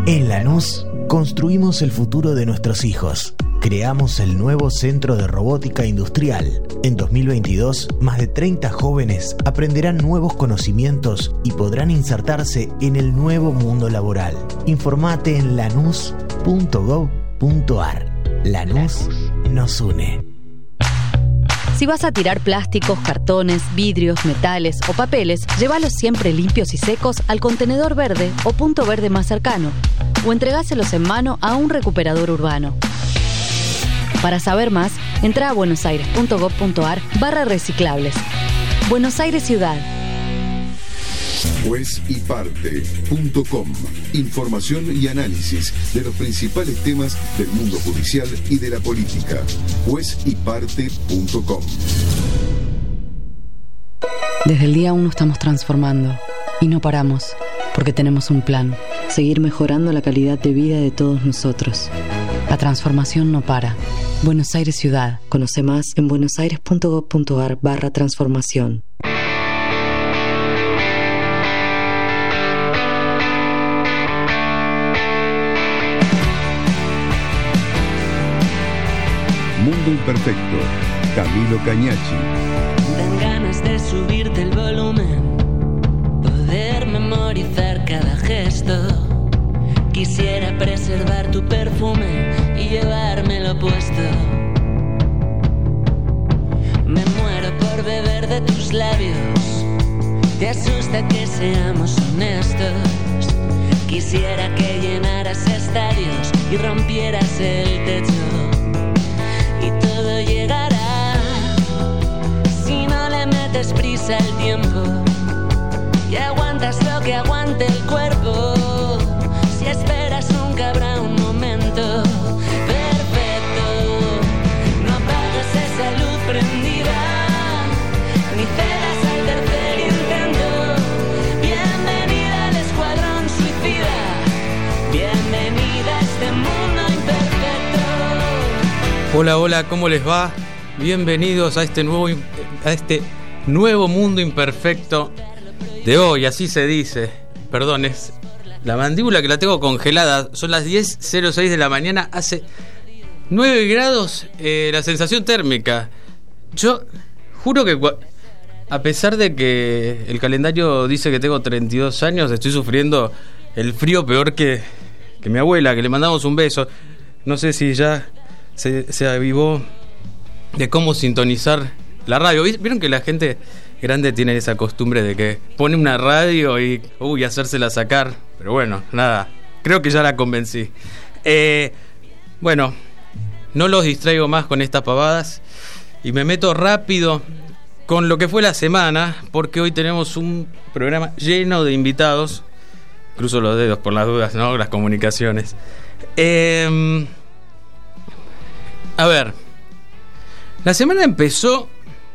En Lanús, construimos el futuro de nuestros hijos. Creamos el nuevo Centro de Robótica Industrial. En 2022, más de 30 jóvenes aprenderán nuevos conocimientos y podrán insertarse en el nuevo mundo laboral. Informate en lanús.gov.ar. Lanús nos une. Si vas a tirar plásticos, cartones, vidrios, metales o papeles, llévalos siempre limpios y secos al contenedor verde o punto verde más cercano, o entregáselos en mano a un recuperador urbano. Para saber más, entra a buenosaires.gov.ar/reciclables. Buenos Aires Ciudad. Juezyparte.com. Información y análisis de los principales temas del mundo judicial y de la política. Juezyparte.com. Desde el día 1 estamos transformando y no paramos porque tenemos un plan: seguir mejorando la calidad de vida de todos nosotros. La transformación no para. Buenos Aires Ciudad. Conoce más en buenosaires.gov.ar/transformación. Mundo Imperfecto, Camilo Cañachi. Dan ganas de subirte el volumen, poder memorizar cada gesto. Quisiera preservar tu perfume y llevármelo puesto. Me muero por beber de tus labios. Te asusta que seamos honestos. Quisiera que llenaras estadios y rompieras el techo. Y todo llegará si no le metes prisa al tiempo y aguantas lo que aguante el cuerpo. Si esperas nunca habrá un momento perfecto. No apagues esa luz prendida ni cedas al tercer intento. Bienvenida al escuadrón suicida. Bienvenida a este mundo imperfecto. Hola, hola, ¿cómo les va? Bienvenidos a este nuevo mundo imperfecto de hoy, así se dice. Perdón, es la mandíbula que la tengo congelada. Son las 10:06 de la mañana, hace 9 grados la sensación térmica. Yo juro que a pesar de que el calendario dice que tengo 32 años, estoy sufriendo el frío peor que mi abuela, que le mandamos un beso. No sé si ya se avivó de cómo sintonizar la radio. ¿Vieron que la gente grande tiene esa costumbre de que pone una radio y hacérsela sacar? Pero bueno, nada, creo que ya la convencí. Bueno, no los distraigo más con estas pavadas y me meto rápido con lo que fue la semana, porque hoy tenemos un programa lleno de invitados. Cruzo los dedos por las dudas, ¿no? Las comunicaciones. A ver, la semana empezó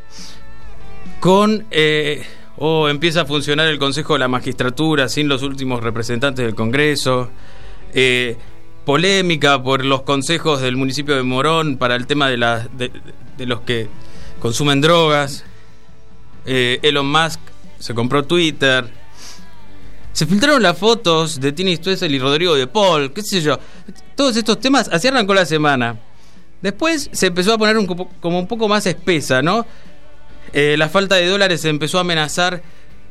con empieza a funcionar el Consejo de la Magistratura sin los últimos representantes del Congreso, polémica por los consejos del municipio de Morón para el tema de los que consumen drogas. Elon Musk se compró Twitter. Se filtraron las fotos de Tini Stoessel y Rodrigo de Paul, qué sé yo. Todos estos temas, así arrancó la semana. Después se empezó a poner como un poco más espesa, ¿no? La falta de dólares se empezó a amenazar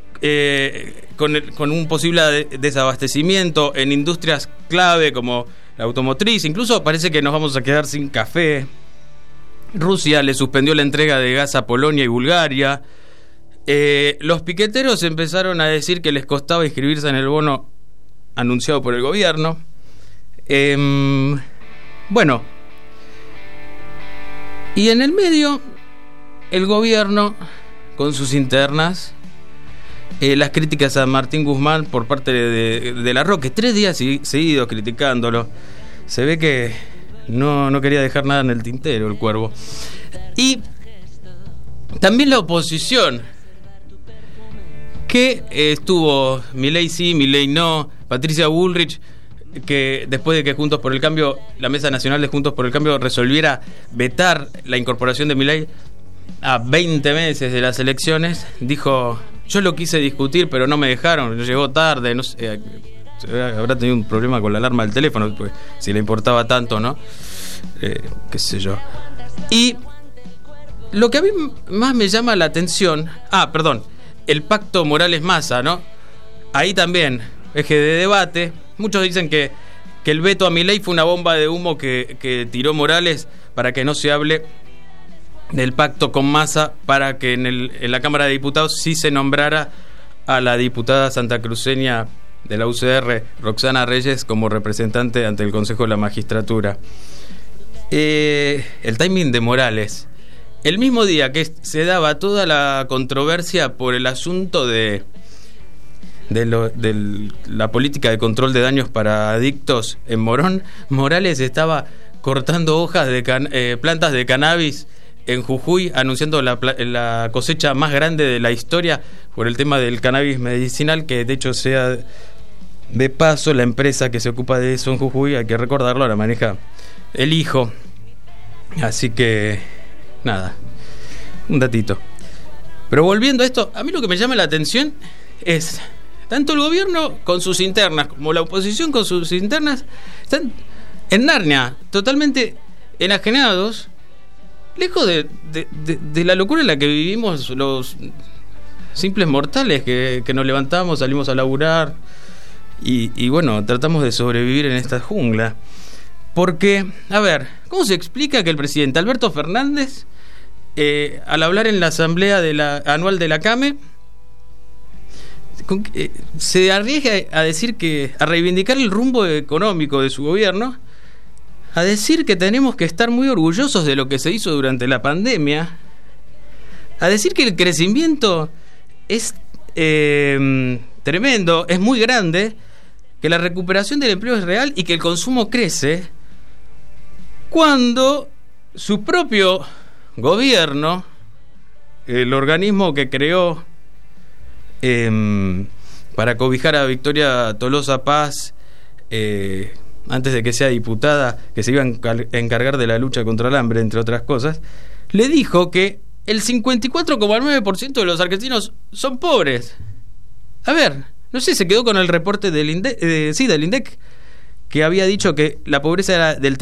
con un posible desabastecimiento en industrias clave como la automotriz. Incluso parece que nos vamos a quedar sin café. Rusia le suspendió la entrega de gas a Polonia y Bulgaria. Los piqueteros empezaron a decir que les costaba inscribirse en el bono anunciado por el gobierno. Bueno, y en el medio, el gobierno, con sus internas, las críticas a Martín Guzmán por parte de La Roque, 3 días seguidos criticándolo. Se ve que no quería dejar nada en el tintero el cuervo. Y también la oposición, que estuvo Milei sí, Milei no, Patricia Bullrich, que después de que Juntos por el Cambio, la Mesa Nacional de Juntos por el Cambio resolviera vetar la incorporación de Milei a 20 meses de las elecciones, dijo: yo lo quise discutir pero no me dejaron, llegó tarde, no sé, habrá tenido un problema con la alarma del teléfono, pues, si le importaba tanto, ¿no? Qué sé yo. Y lo que a mí más me llama la atención, el pacto Morales-Massa, ¿no? Ahí también, eje de debate. Muchos dicen que el veto a Milei fue una bomba de humo que tiró Morales para que no se hable del pacto con Massa, para que en la Cámara de Diputados sí se nombrara a la diputada santacruceña de la UCR, Roxana Reyes, como representante ante el Consejo de la Magistratura. El timing de Morales, el mismo día que se daba toda la controversia por el asunto de la política de control de daños para adictos en Morón, Morales estaba cortando hojas de plantas de cannabis en Jujuy, anunciando la cosecha más grande de la historia por el tema del cannabis medicinal, que de hecho, sea de paso, la empresa que se ocupa de eso en Jujuy, hay que recordarlo, la maneja el hijo. Así que nada, un datito. Pero volviendo a esto, a mí lo que me llama la atención es tanto el gobierno con sus internas como la oposición con sus internas están en Narnia, totalmente enajenados, lejos de la locura en la que vivimos los simples mortales que nos levantamos, salimos a laburar y bueno, tratamos de sobrevivir en esta jungla. Porque, a ver, ¿cómo se explica que el presidente Alberto Fernández, al hablar en la asamblea anual de la CAME, se arriesga a decir a reivindicar el rumbo económico de su gobierno, a decir que tenemos que estar muy orgullosos de lo que se hizo durante la pandemia, a decir que el crecimiento es tremendo, es muy grande, que la recuperación del empleo es real y que el consumo crece, cuando su propio gobierno, el organismo que creó para cobijar a Victoria Tolosa Paz antes de que sea diputada, que se iba a encargar de la lucha contra el hambre, entre otras cosas, le dijo que el 54,9% de los argentinos son pobres. A ver, no sé, se quedó con el reporte del INDEC, que había dicho que la pobreza era del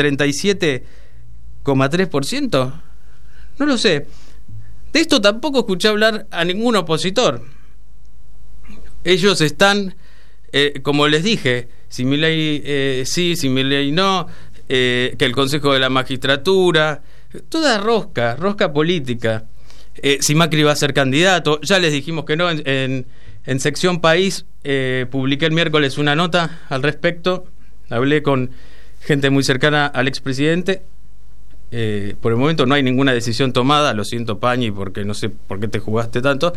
37,3%. No lo sé. De esto tampoco escuché hablar a ningún opositor. Ellos están, como les dije, si Milei sí, si Milei no, que el Consejo de la Magistratura, toda rosca política. Si Macri va a ser candidato, ya les dijimos que no. En Sección País publiqué el miércoles una nota al respecto. Hablé con gente muy cercana al expresidente. Por el momento no hay ninguna decisión tomada. Lo siento, Pañi, porque no sé por qué te jugaste tanto.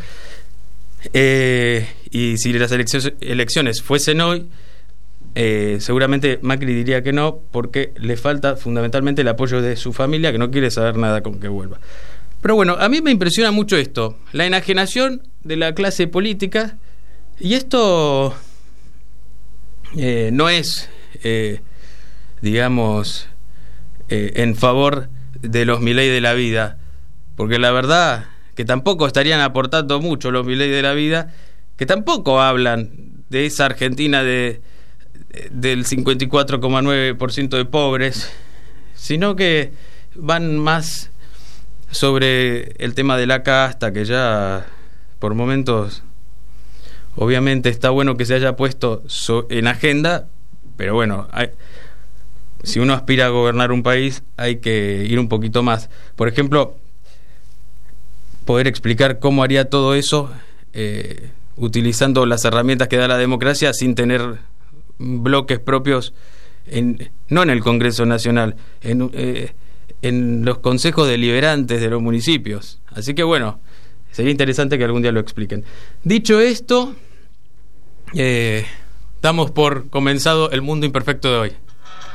Y si las elecciones fuesen hoy, seguramente Macri diría que no, porque le falta fundamentalmente el apoyo de su familia, que no quiere saber nada con que vuelva. Pero bueno, a mí me impresiona mucho esto, la enajenación de la clase política, y esto no es, digamos, en favor de los Milei de la vida, porque la verdad que tampoco estarían aportando mucho los Milei de la vida, que tampoco hablan de esa Argentina del 54,9% de pobres, sino que van más sobre el tema de la casta, que ya por momentos obviamente está bueno que se haya puesto en agenda, pero bueno, si uno aspira a gobernar un país hay que ir un poquito más. Por ejemplo, poder explicar cómo haría todo eso utilizando las herramientas que da la democracia sin tener bloques propios, no en el Congreso Nacional, en los consejos deliberantes de los municipios. Así que bueno, sería interesante que algún día lo expliquen. Dicho esto, damos por comenzado el mundo imperfecto de hoy.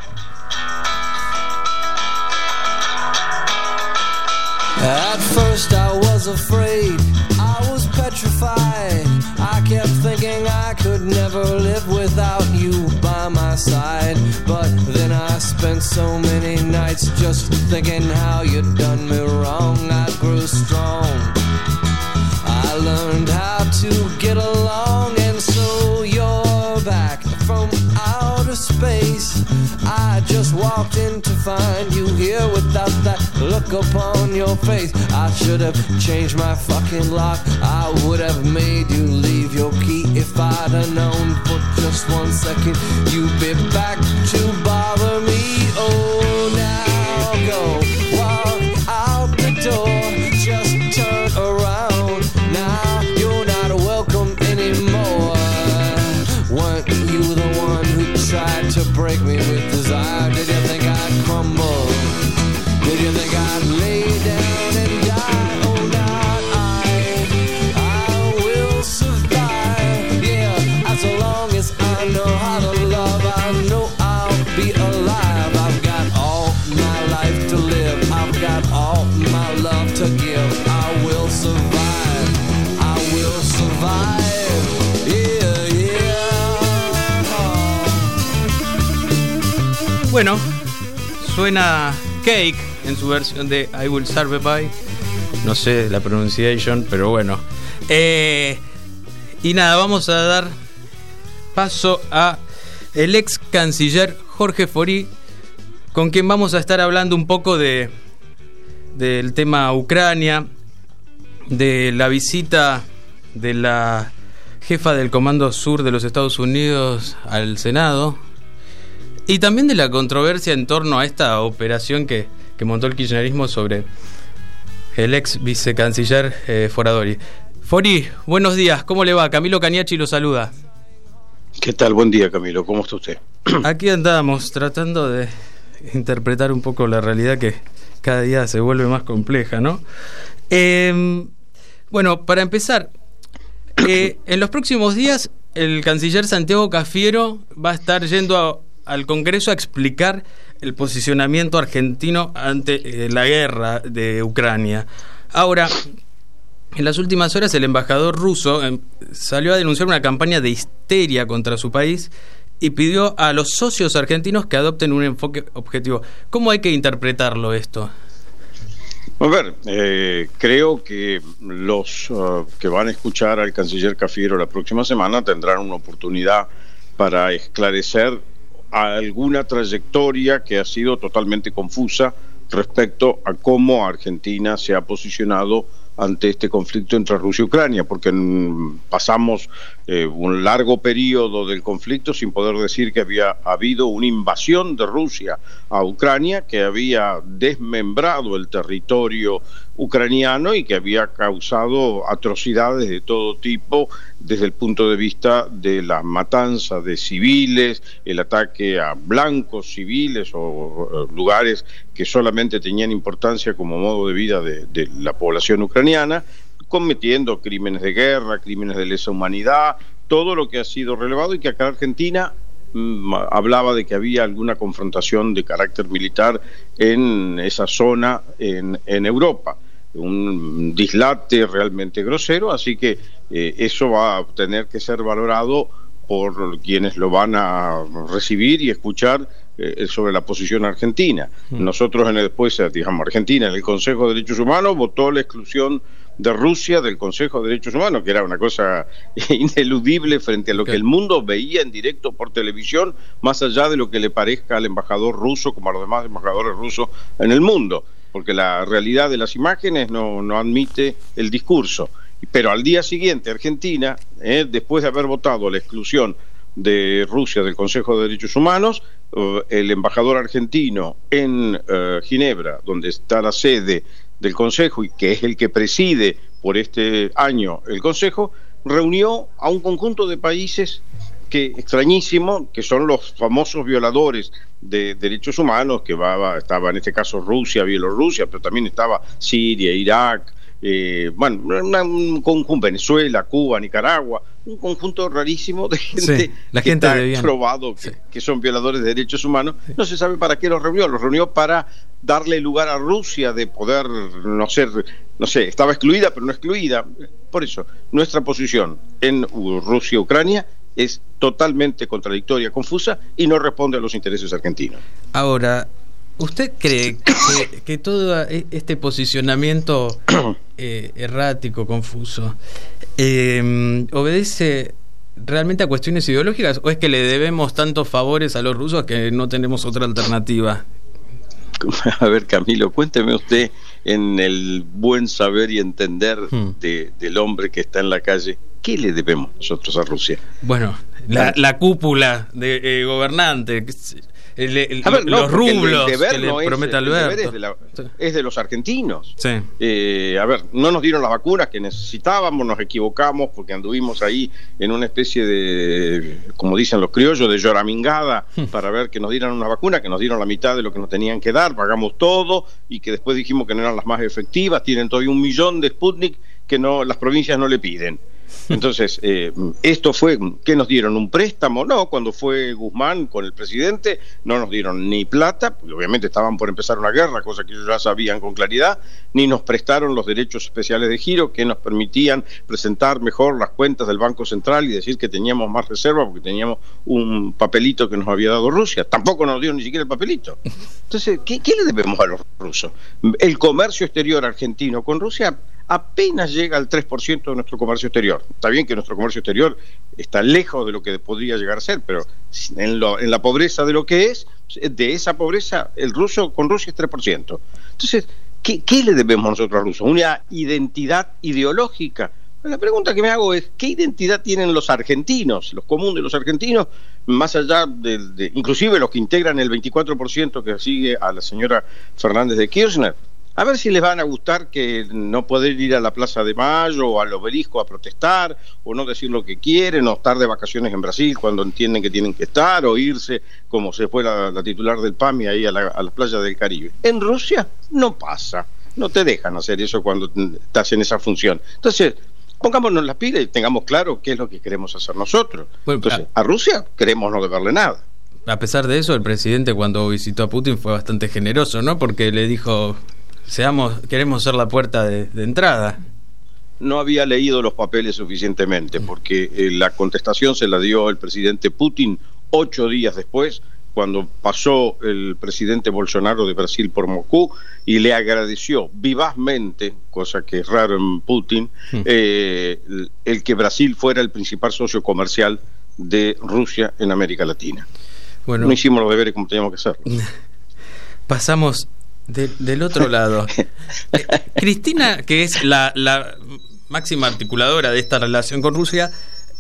At first I was afraid, I was petrified. I kept thinking I could never live without you by my side. But then I spent so many nights just thinking how you'd done me wrong. I grew strong, I learned how to get along, and so you're back from walked in to find you here without that look upon your face. I should have changed my fucking lock. I would have made you leave your key if I'd have known for just 1 second you'd be back to bother me. Oh, now go walk out the door, just turn around. Now you're not welcome anymore. Weren't you the one who tried to break me with desire? Did you think I'd crumble? Did you think I'd lay down and die? Oh, not I will survive. Yeah, as long as I know how to love, I know I'll be alive. I've got all my life to live. I've got all my love to give. I will survive. I will survive. Yeah, yeah. Bueno, suena Cake en su versión de I Will Survive. No sé la pronunciación, pero bueno. Y nada, vamos a dar paso a el ex canciller Jorge Fori, con quien vamos a estar hablando un poco del tema Ucrania, de la visita de la jefa del Comando Sur de los Estados Unidos al Senado, y también de la controversia en torno a esta operación que montó el kirchnerismo sobre el ex vicecanciller Foradori. Fori, buenos días, ¿cómo le va? Camilo Caniachi lo saluda. ¿Qué tal? Buen día, Camilo, ¿cómo está usted? Aquí andamos tratando de interpretar un poco la realidad que cada día se vuelve más compleja, ¿no? Bueno, para empezar, en los próximos días el canciller Santiago Cafiero va a estar yendo al Congreso a explicar el posicionamiento argentino ante la guerra de Ucrania. Ahora, en las últimas horas el embajador ruso salió a denunciar una campaña de histeria contra su país y pidió a los socios argentinos que adopten un enfoque objetivo. ¿Cómo hay que interpretarlo esto? A ver, creo que los que van a escuchar al canciller Cafiero la próxima semana tendrán una oportunidad para esclarecer alguna trayectoria que ha sido totalmente confusa respecto a cómo Argentina se ha posicionado ante este conflicto entre Rusia y Ucrania, porque pasamos un largo periodo del conflicto sin poder decir que había habido una invasión de Rusia a Ucrania, que había desmembrado el territorio ucraniano y que había causado atrocidades de todo tipo desde el punto de vista de la matanza de civiles, el ataque a blancos civiles o lugares que solamente tenían importancia como modo de vida de la población ucraniana, cometiendo crímenes de guerra, crímenes de lesa humanidad, todo lo que ha sido relevado, y que acá Argentina hablaba de que había alguna confrontación de carácter militar en esa zona en Europa. Un dislate realmente grosero, así que eso va a tener que ser valorado por quienes lo van a recibir y escuchar sobre la posición argentina. Nosotros Argentina en el Consejo de Derechos Humanos votó la exclusión de Rusia del Consejo de Derechos Humanos, que era una cosa ineludible frente a lo que el mundo veía en directo por televisión, más allá de lo que le parezca al embajador ruso como a los demás embajadores rusos en el mundo, porque la realidad de las imágenes no admite el discurso. Pero al día siguiente Argentina, después de haber votado la exclusión de Rusia del Consejo de Derechos Humanos, el embajador argentino en Ginebra, donde está la sede del Consejo y que es el que preside por este año el Consejo, reunió a un conjunto de países extrañísimo, que son los famosos violadores de derechos humanos, que estaba en este caso Rusia, Bielorrusia, pero también estaba Siria, Irak, Venezuela, Cuba, Nicaragua, un conjunto rarísimo de gente, sí, la gente que está probado que son violadores de derechos humanos. No se sabe para qué los reunió para darle lugar a Rusia de poder no sé, estaba excluida pero no excluida. Por eso nuestra posición en Rusia, Ucrania es totalmente contradictoria, confusa y no responde a los intereses argentinos. Ahora, ¿usted cree que todo este posicionamiento errático, confuso, obedece realmente a cuestiones ideológicas o es que le debemos tantos favores a los rusos que no tenemos otra alternativa? A ver, Camilo, cuénteme usted, en el buen saber y entender del hombre que está en la calle, ¿qué le debemos nosotros a Rusia? Bueno, la cúpula de gobernante, los rublos que le promete Alberto. Es de los argentinos. Sí. A ver, no nos dieron las vacunas que necesitábamos, nos equivocamos porque anduvimos ahí en una especie de, como dicen los criollos, de lloramingada para ver que nos dieran una vacuna, que nos dieron la mitad de lo que nos tenían que dar, pagamos todo y que después dijimos que no eran las más efectivas, tienen todavía 1 millón de Sputnik que no, las provincias no le piden. Entonces, esto fue, ¿qué nos dieron? ¿Un préstamo? No, cuando fue Guzmán con el presidente no nos dieron ni plata, porque obviamente estaban por empezar una guerra, cosa que ellos ya sabían con claridad, ni nos prestaron los derechos especiales de giro que nos permitían presentar mejor las cuentas del Banco Central y decir que teníamos más reserva porque teníamos un papelito que nos había dado Rusia. Tampoco nos dieron ni siquiera el papelito. Entonces, ¿qué le debemos a los rusos? El comercio exterior argentino con Rusia apenas llega al 3% de nuestro comercio exterior. Está bien que nuestro comercio exterior está lejos de lo que podría llegar a ser, pero en la pobreza de lo que es, de esa pobreza, el ruso con Rusia es 3%. Entonces, ¿qué le debemos nosotros a Rusia? ¿Una identidad ideológica? La pregunta que me hago es, ¿qué identidad tienen los argentinos, los comunes de los argentinos, más allá de inclusive los que integran el 24% que sigue a la señora Fernández de Kirchner? A ver si les van a gustar que no poder ir a la Plaza de Mayo o al Obelisco a protestar, o no decir lo que quieren, o estar de vacaciones en Brasil cuando entienden que tienen que estar, o irse, como se fue la titular del PAMI, ahí a las playas del Caribe. En Rusia no pasa, no te dejan hacer eso cuando estás en esa función. Entonces, pongámonos las pilas y tengamos claro qué es lo que queremos hacer nosotros. Bueno, entonces, a Rusia queremos no deberle nada. A pesar de eso, el presidente cuando visitó a Putin fue bastante generoso, ¿no? Porque le dijo... queremos ser la puerta de entrada. No había leído los papeles suficientemente, porque la contestación se la dio el presidente Putin 8 días después, cuando pasó el presidente Bolsonaro de Brasil por Moscú y le agradeció vivazmente, cosa que es raro en Putin, el que Brasil fuera el principal socio comercial de Rusia en América Latina. Bueno, no hicimos los deberes como teníamos que hacerlo. Pasamos del otro lado. Cristina, que es la máxima articuladora de esta relación con Rusia,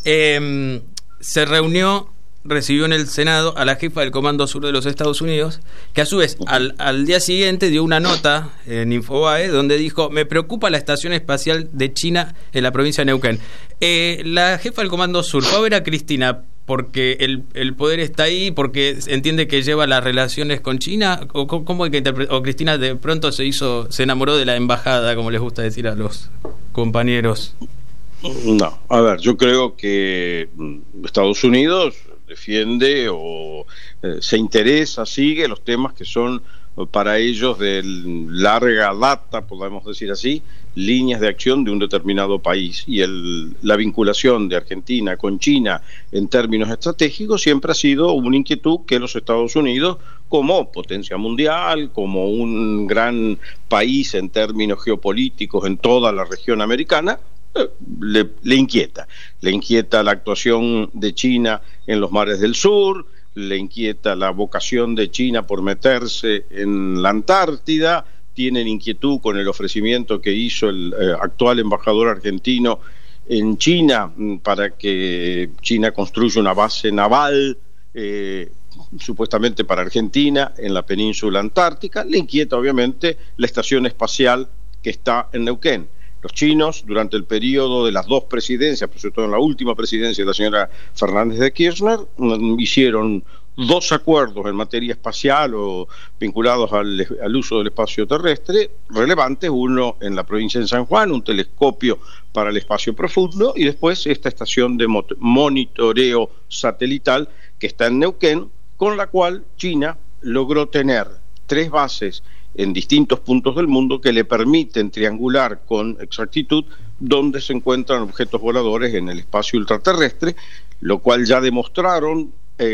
se recibió en el Senado a la jefa del Comando Sur de los Estados Unidos, que a su vez al día siguiente dio una nota en Infobae donde dijo: me preocupa la estación espacial de China en la provincia de Neuquén. La jefa del Comando Sur fue a ver a Cristina porque el poder está ahí, porque entiende que lleva las relaciones con China, o cómo hay que o Cristina de pronto se enamoró de la embajada, como les gusta decir a los compañeros. No, a ver, yo creo que Estados Unidos defiende o se interesa, sigue los temas que son para ellos de larga data, podemos decir así, líneas de acción de un determinado país, y la vinculación de Argentina con China en términos estratégicos siempre ha sido una inquietud que los Estados Unidos, como potencia mundial, como un gran país en términos geopolíticos en toda la región americana, le inquieta. Le inquieta la actuación de China en los mares del sur, le inquieta la vocación de China por meterse en la Antártida, tienen inquietud con el ofrecimiento que hizo el actual embajador argentino en China para que China construya una base naval supuestamente para Argentina en la península antártica. Le inquieta obviamente la estación espacial que está en Neuquén. Los chinos, durante el periodo de las dos presidencias, por sobre todo en la última presidencia de la señora Fernández de Kirchner, hicieron 2 acuerdos en materia espacial o vinculados al uso del espacio terrestre relevantes, uno en la provincia de San Juan, un telescopio para el espacio profundo, y después esta estación de monitoreo satelital que está en Neuquén, con la cual China logró tener 3 bases en distintos puntos del mundo que le permiten triangular con exactitud dónde se encuentran objetos voladores en el espacio ultraterrestre, lo cual ya demostraron,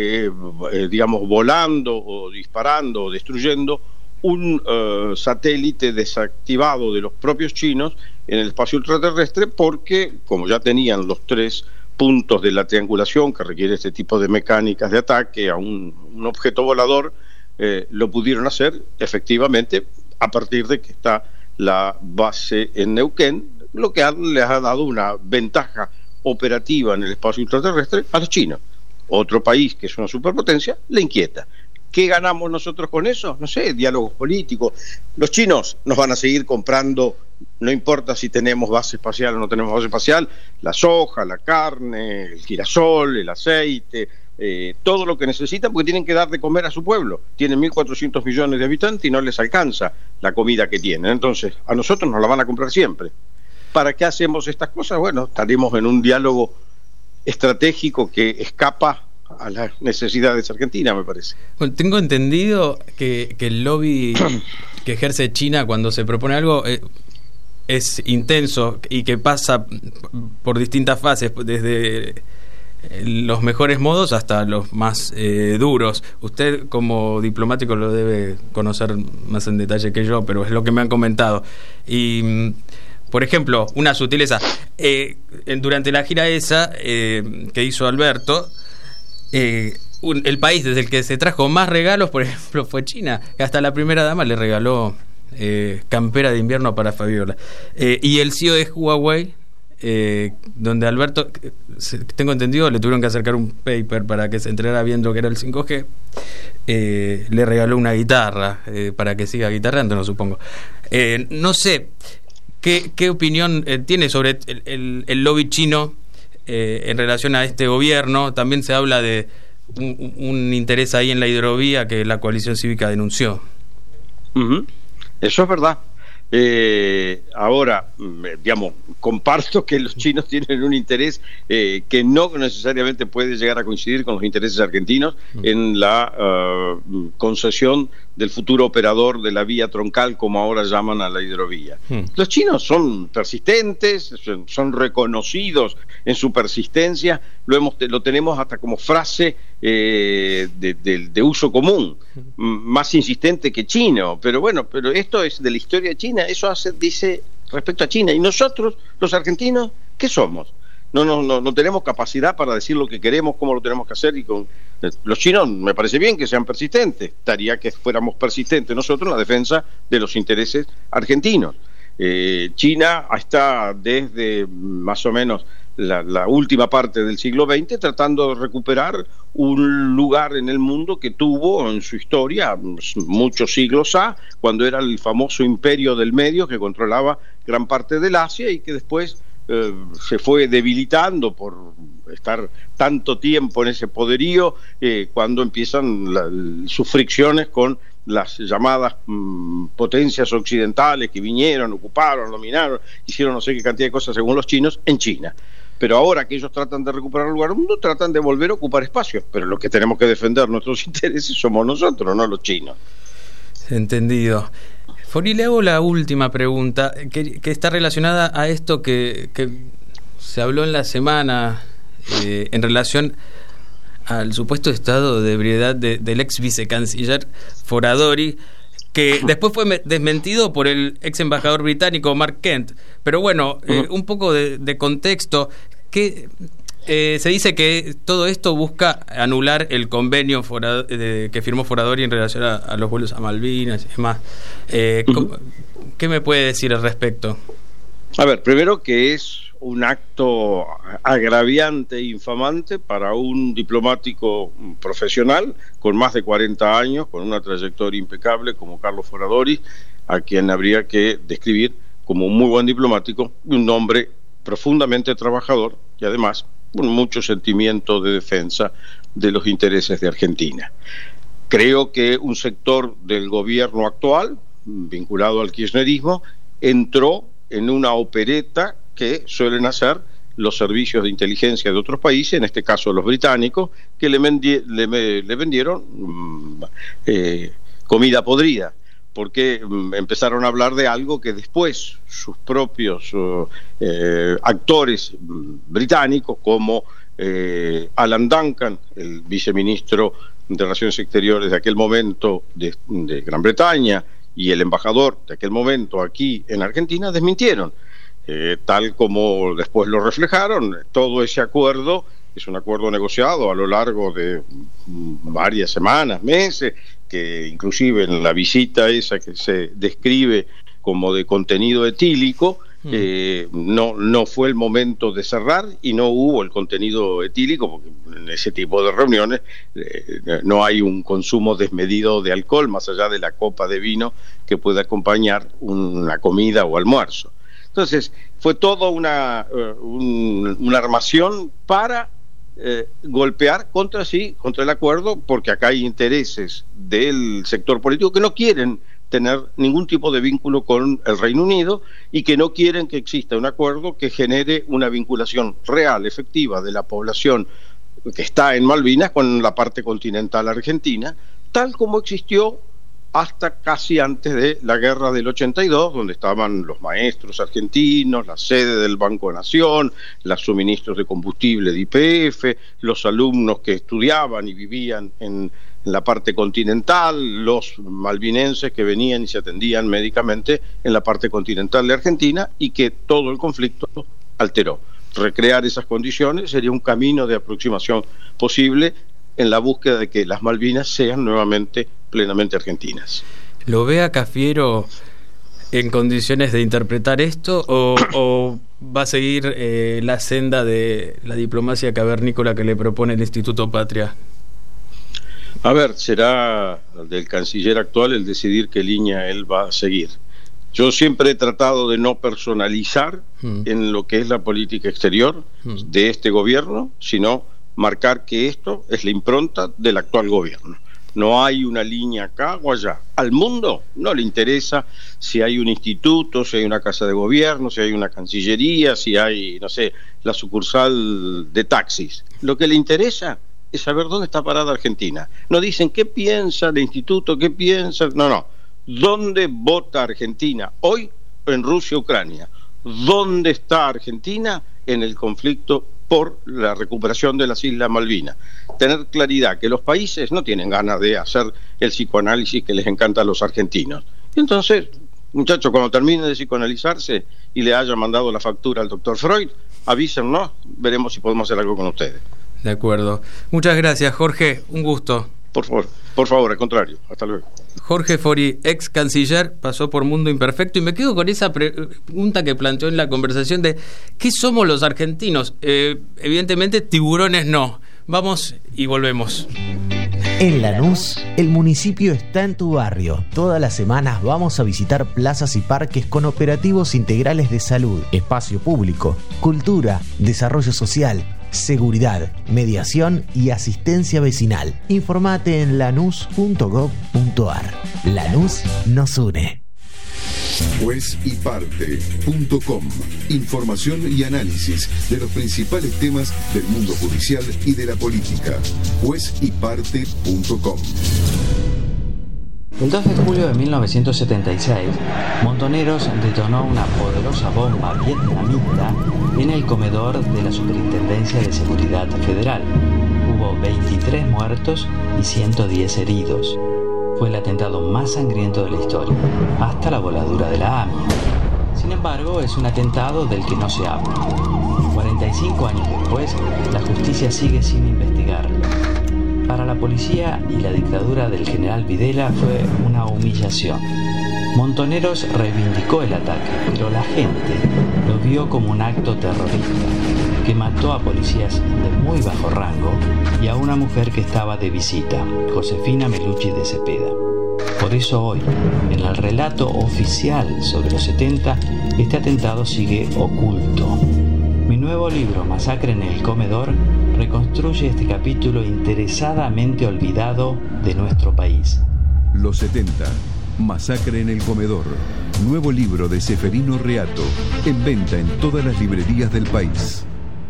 volando o disparando o destruyendo un satélite desactivado de los propios chinos en el espacio ultraterrestre, porque como ya tenían los 3 puntos de la triangulación que requiere este tipo de mecánicas de ataque a un objeto volador, lo pudieron hacer efectivamente a partir de que está la base en Neuquén, lo que les ha dado una ventaja operativa en el espacio ultraterrestre a los chinos. Otro país que es una superpotencia le inquieta. ¿Qué ganamos nosotros con eso? No sé, diálogos políticos. Los chinos nos van a seguir comprando, no importa si tenemos base espacial o no tenemos base espacial, la soja, la carne, el girasol, el aceite, todo lo que necesitan, porque tienen que dar de comer a su pueblo. Tienen 1.400 millones de habitantes y no les alcanza la comida que tienen. Entonces, a nosotros nos la van a comprar siempre. ¿Para qué hacemos estas cosas? Bueno, estaremos en un diálogo estratégico que escapa a las necesidades argentinas, me parece. Bueno, tengo entendido que el lobby que ejerce China cuando se propone algo es intenso y que pasa por distintas fases, desde los mejores modos hasta los más duros. Usted como diplomático lo debe conocer más en detalle que yo, pero es lo que me han comentado. Y por ejemplo, una sutileza, durante la gira esa que hizo Alberto, el país desde el que se trajo más regalos, por ejemplo, fue China, que hasta la primera dama le regaló campera de invierno para Fabiola. Y el CEO de Huawei, donde Alberto, tengo entendido, le tuvieron que acercar un paper para que se enterara bien lo que era el 5G, le regaló una guitarra para que siga guitarreando, no supongo. No sé, ¿qué opinión tiene sobre el lobby chino en relación a este gobierno? También se habla de un interés ahí en la hidrovía que la coalición cívica denunció. Eso es verdad. Ahora, digamos, comparto que los chinos tienen un interés que no necesariamente puede llegar a coincidir con los intereses argentinos en la concesión del futuro operador de la vía troncal, como ahora llaman a la hidrovía. Los chinos son persistentes, son reconocidos en su persistencia, lo tenemos hasta como frase de uso común, más insistente que chino, pero bueno, pero esto es de la historia de China, eso dice respecto a China. Y nosotros, los argentinos, ¿qué somos? No tenemos capacidad para decir lo que queremos, cómo lo tenemos que hacer. Y con los chinos me parece bien que sean persistentes, estaría que fuéramos persistentes nosotros en la defensa de los intereses argentinos. China está desde más o menos la última parte del siglo XX tratando de recuperar un lugar en el mundo que tuvo en su historia muchos siglos cuando era el famoso imperio del medio que controlaba gran parte del Asia y que después se fue debilitando por estar tanto tiempo en ese poderío, cuando empiezan sus fricciones con las llamadas potencias occidentales que vinieron, ocuparon, dominaron, hicieron no sé qué cantidad de cosas según los chinos en China. Pero ahora que ellos tratan de recuperar el lugar del mundo, tratan de volver a ocupar espacios, pero los que tenemos que defender nuestros intereses somos nosotros, no los chinos. Entendido. Fori, le hago la última pregunta, que está relacionada a esto que se habló en la semana en relación al supuesto estado de ebriedad del ex vicecanciller Foradori, que después fue desmentido por el ex embajador británico Mark Kent. Pero bueno, un poco de contexto, que se dice que todo esto busca anular el convenio que firmó Foradori en relación a los vuelos a Malvinas y demás. ¿Qué me puede decir al respecto? A ver, primero que es un acto agraviante e infamante para un diplomático profesional con más de 40 años, con una trayectoria impecable como Carlos Foradori, a quien habría que describir como un muy buen diplomático, un hombre profundamente trabajador y además con mucho sentimiento de defensa de los intereses de Argentina. Creo que un sector del gobierno actual, vinculado al kirchnerismo, entró en una opereta que suelen hacer los servicios de inteligencia de otros países, en este caso los británicos, que le vendieron comida podrida, porque empezaron a hablar de algo que después sus propios actores británicos, como Alan Duncan, el viceministro de Relaciones Exteriores de aquel momento de Gran Bretaña, y el embajador de aquel momento aquí en Argentina, desmintieron. tal como después lo reflejaron. Todo ese acuerdo es un acuerdo negociado a lo largo de varias semanas, meses, que inclusive en la visita esa que se describe como de contenido etílico, no fue el momento de cerrar y no hubo el contenido etílico, porque en ese tipo de reuniones no hay un consumo desmedido de alcohol más allá de la copa de vino que pueda acompañar una comida o almuerzo. Entonces fue toda una armación para golpear contra el acuerdo, porque acá hay intereses del sector político que no quieren tener ningún tipo de vínculo con el Reino Unido y que no quieren que exista un acuerdo que genere una vinculación real, efectiva de la población que está en Malvinas con la parte continental argentina, tal como existió hasta casi antes de la guerra del 82, donde estaban los maestros argentinos, la sede del Banco de Nación, los suministros de combustible de YPF, los alumnos que estudiaban y vivían en la parte continental, los malvinenses que venían y se atendían médicamente en la parte continental de Argentina, y que todo el conflicto alteró. Recrear esas condiciones sería un camino de aproximación posible en la búsqueda de que las Malvinas sean nuevamente plenamente argentinas. ¿Lo ve a Cafiero en condiciones de interpretar esto o va a seguir la senda de la diplomacia cavernícola que le propone el Instituto Patria? A ver, será del canciller actual el decidir qué línea él va a seguir. Yo siempre he tratado de no personalizar en lo que es la política exterior de este gobierno, sino marcar que esto es la impronta del actual gobierno. No hay una línea acá o allá. Al mundo no le interesa si hay un instituto, si hay una casa de gobierno, si hay una cancillería, si hay, no sé, la sucursal de taxis. Lo que le interesa es saber dónde está parada Argentina. No dicen qué piensa el instituto, qué piensa... No. ¿Dónde vota Argentina hoy en Rusia-Ucrania? ¿Dónde está Argentina en el conflicto por la recuperación de las Islas Malvinas? Tener claridad que los países no tienen ganas de hacer el psicoanálisis que les encanta a los argentinos. Y entonces, muchachos, cuando termine de psicoanalizarse y le haya mandado la factura al doctor Freud, avísennos, veremos si podemos hacer algo con ustedes. De acuerdo. Muchas gracias, Jorge. Un gusto. Por favor, al contrario. Hasta luego. Jorge Fori, ex canciller, pasó por Mundo Imperfecto, y me quedo con esa pregunta que planteó en la conversación de ¿qué somos los argentinos? Evidentemente tiburones no. Vamos y volvemos. En Lanús, el municipio está en tu barrio. Todas las semanas vamos a visitar plazas y parques con operativos integrales de salud, espacio público, cultura, desarrollo social, seguridad, mediación y asistencia vecinal. Informate en lanus.gov.ar. Lanús nos une. Juezyparte.com. Información y análisis de los principales temas del mundo judicial y de la política. Juezyparte.com. El 2 de julio de 1976, Montoneros detonó una poderosa bomba vietnamita en el comedor de la Superintendencia de Seguridad Federal. Hubo 23 muertos y 110 heridos. Fue el atentado más sangriento de la historia, hasta la voladura de la AMIA. Sin embargo, es un atentado del que no se habla. 45 años después, la justicia sigue sin investigarlo. Para la policía y la dictadura del general Videla fue una humillación. Montoneros reivindicó el ataque, pero la gente lo vio como un acto terrorista que mató a policías de muy bajo rango y a una mujer que estaba de visita, Josefina Melucci de Cepeda. Por eso hoy, en el relato oficial sobre los 70, este atentado sigue oculto. Mi nuevo libro, Masacre en el Comedor, reconstruye este capítulo interesadamente olvidado de nuestro país. Los 70. Masacre en el Comedor. Nuevo libro de Seferino Reato. En venta en todas las librerías del país.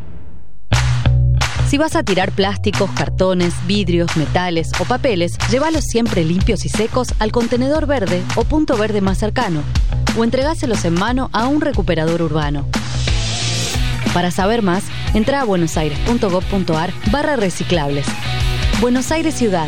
Si vas a tirar plásticos, cartones, vidrios, metales o papeles, llévalos siempre limpios y secos al contenedor verde o punto verde más cercano, o entregáselos en mano a un recuperador urbano. Para saber más, entra a buenosaires.gov.ar/reciclables. Buenos Aires Ciudad.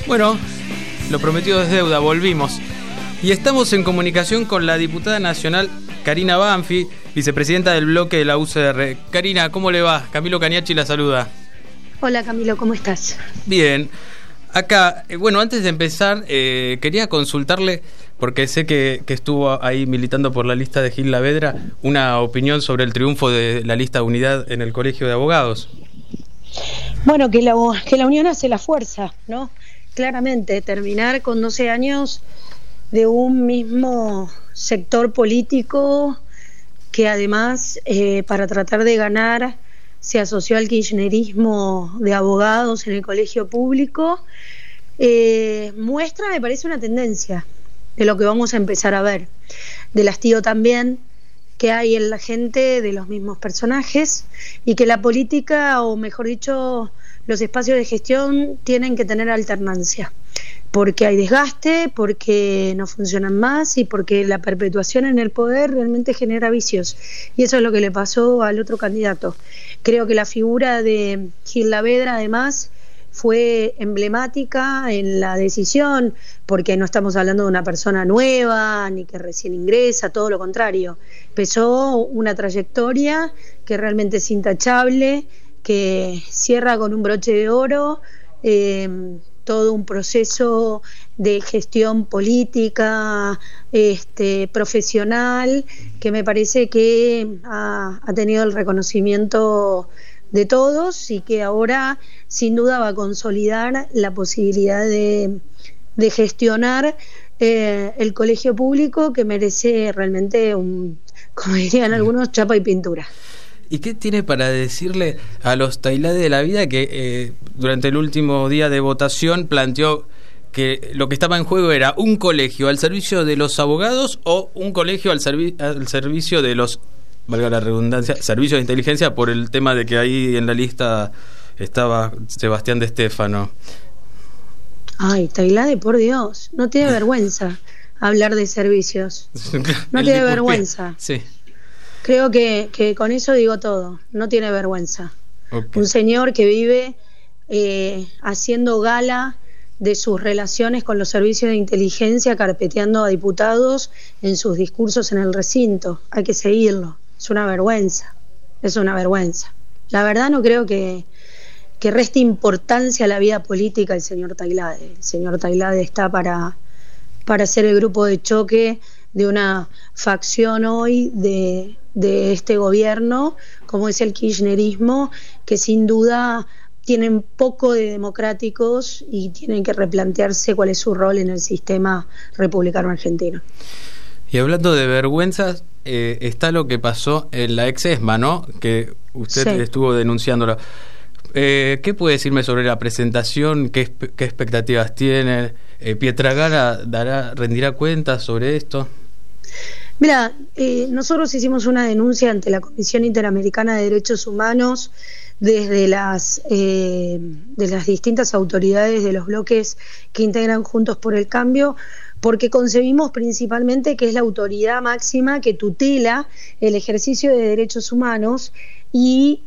Bueno, lo prometido es deuda, volvimos. Y estamos en comunicación con la diputada nacional Karina Banfi, vicepresidenta del bloque de la UCR. Karina, ¿cómo le va? Camilo Caniachi la saluda. Hola Camilo, ¿cómo estás? Bien. Acá, bueno, antes de empezar, quería consultarle, porque sé que estuvo ahí militando por la lista de Gil Lavedra, una opinión sobre el triunfo de la lista Unidad en el Colegio de Abogados. Bueno, que la unión hace la fuerza, ¿no? Claramente, terminar con 12 años de un mismo sector político que además, para tratar de ganar, se asoció al kirchnerismo de abogados en el colegio público, muestra, me parece, una tendencia de lo que vamos a empezar a ver, del hastío también que hay en la gente de los mismos personajes, y que la política, o mejor dicho, los espacios de gestión tienen que tener alternancia, porque hay desgaste, porque no funcionan más y porque la perpetuación en el poder realmente genera vicios, y eso es lo que le pasó al otro candidato. Creo que la figura de Gil Lavedra además fue emblemática en la decisión, porque no estamos hablando de una persona nueva ni que recién ingresa, todo lo contrario, empezó una trayectoria que realmente es intachable, que cierra con un broche de oro todo un proceso de gestión política, profesional, que me parece que ha tenido el reconocimiento de todos, y que ahora sin duda va a consolidar la posibilidad de gestionar el colegio público, que merece realmente como dirían algunos, chapa y pintura. ¿Y qué tiene para decirle a los Tailade de la vida que durante el último día de votación planteó que lo que estaba en juego era un colegio al servicio de los abogados o un colegio al servicio de los, valga la redundancia, servicios de inteligencia, por el tema de que ahí en la lista estaba Sebastián de Stefano? Ay, Tailade, por Dios, no tiene vergüenza hablar de servicios. No tiene vergüenza. Sí. Creo que con eso digo todo. No tiene vergüenza. Okay. Un señor que vive haciendo gala de sus relaciones con los servicios de inteligencia, carpeteando a diputados en sus discursos en el recinto. Hay que seguirlo. Es una vergüenza. Es una vergüenza. La verdad, no creo que reste importancia a la vida política el señor Tailade. El señor Tailade está para ser el grupo de choque de una facción hoy de este gobierno, como es el kirchnerismo, que sin duda tienen poco de democráticos y tienen que replantearse cuál es su rol en el sistema republicano argentino. Y hablando de vergüenzas, está lo que pasó en la ex ESMA, ¿no? Que usted estuvo denunciándolo. ¿Qué puede decirme sobre la presentación? ¿Qué expectativas tiene? ¿Pietragala rendirá cuentas sobre esto? Mira, nosotros hicimos una denuncia ante la Comisión Interamericana de Derechos Humanos desde de las distintas autoridades de los bloques que integran Juntos por el Cambio, porque concebimos principalmente que es la autoridad máxima que tutela el ejercicio de derechos humanos, y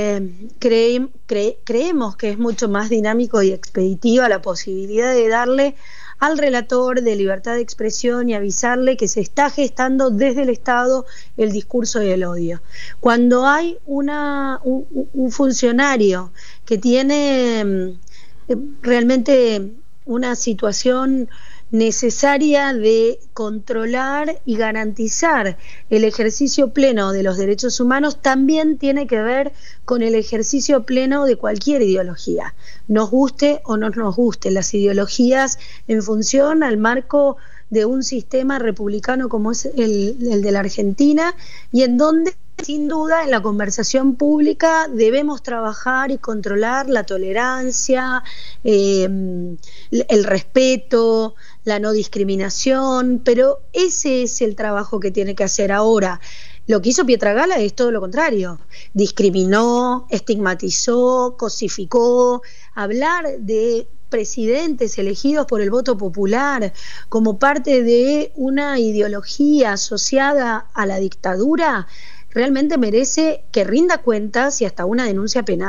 creemos que es mucho más dinámico y expeditiva la posibilidad de darle al relator de libertad de expresión y avisarle que se está gestando desde el Estado el discurso del odio. Cuando hay un funcionario que tiene realmente una situación necesaria de controlar y garantizar el ejercicio pleno de los derechos humanos, también tiene que ver con el ejercicio pleno de cualquier ideología, nos guste o no nos guste, las ideologías en función al marco de un sistema republicano como es el de la Argentina, y en donde sin duda en la conversación pública debemos trabajar y controlar la tolerancia, el respeto, la no discriminación, pero ese es el trabajo que tiene que hacer ahora. Lo que hizo Pietragala es todo lo contrario, discriminó, estigmatizó, cosificó. Hablar de presidentes elegidos por el voto popular como parte de una ideología asociada a la dictadura realmente merece que rinda cuentas y hasta una denuncia penal.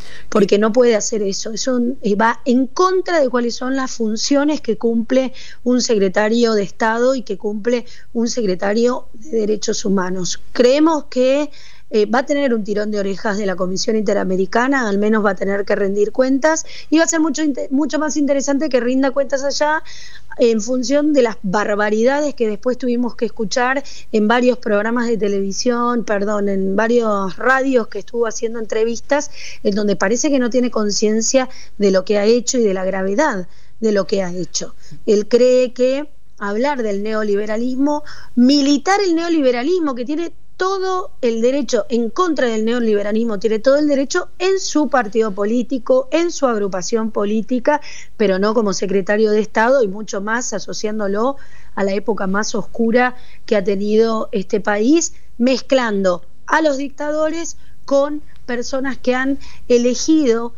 porque no puede hacer eso. Eso va en contra de cuáles son las funciones que cumple un secretario de Estado y que cumple un secretario de Derechos Humanos. Creemos que va a tener un tirón de orejas de la Comisión Interamericana, al menos va a tener que rendir cuentas, y va a ser mucho más interesante que rinda cuentas allá en función de las barbaridades que después tuvimos que escuchar en varios programas de televisión, en varios radios que estuvo haciendo entrevistas, en donde parece que no tiene conciencia de lo que ha hecho y de la gravedad de lo que ha hecho. Él cree que hablar del neoliberalismo, militar el neoliberalismo, que tiene todo el derecho, en contra del neoliberalismo, tiene todo el derecho en su partido político, en su agrupación política, pero no como secretario de Estado, y mucho más asociándolo a la época más oscura que ha tenido este país, mezclando a los dictadores con personas que han elegido